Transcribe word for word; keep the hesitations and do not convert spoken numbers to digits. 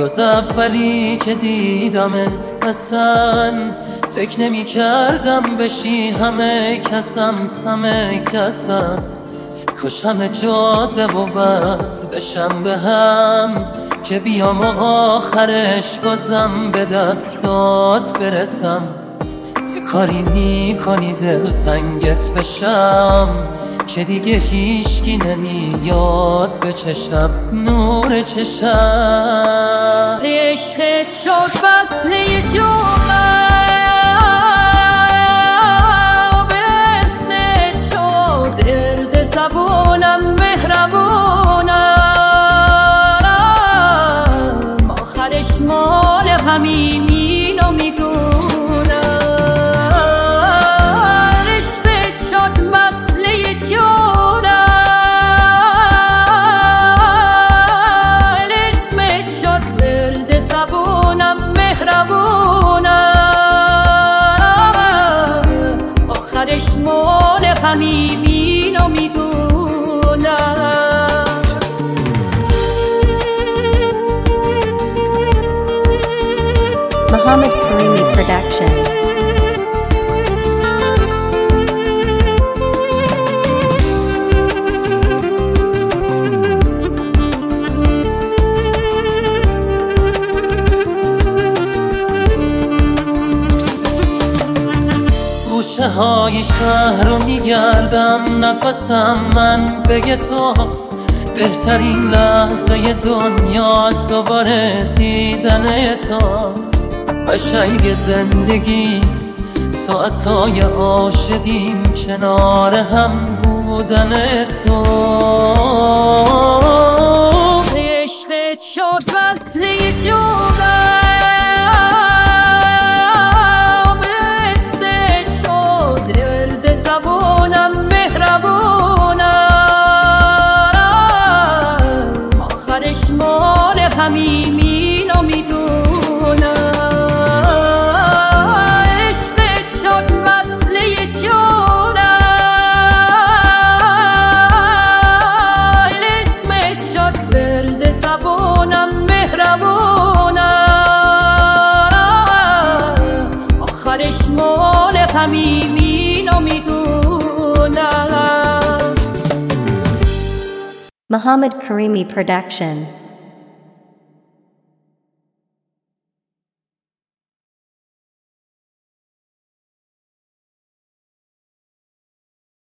روز اولی که دیدمت اصلا فکر نمی کردم بشی همه کسم همه کسم. کاش همه جاده و وصل بشم به هم که بیام و آخرش بازم به دستات برسم. یه کاری می کنی دلتنگت بشم که دیگه هیچکی نمیاد به چشم نور چشم. عشقت شد وصله جمعه به اسمت شد درد زبونم مهربونم آخرش مال همین اینو میدونم. عشقت شد وصله جونم اسمت شد درد زبونم مهربونم آخرش مال همین اینو میدونم. Mohammed Karimi Production. کوچه های شهر رو میگردم نفسم من بگه تو بهترین لحظه دنیاست دوباره دیدن تو. قشنگ زندگی ساعتهای عاشقیم کنار هم بودن تو. عشقت شد وصله جونم مثلت شد درد زبونم مهربونم آخرش مال همین اینو میدونم. آخرش مال همین اینو میدونم. Mohammed Karimi Production.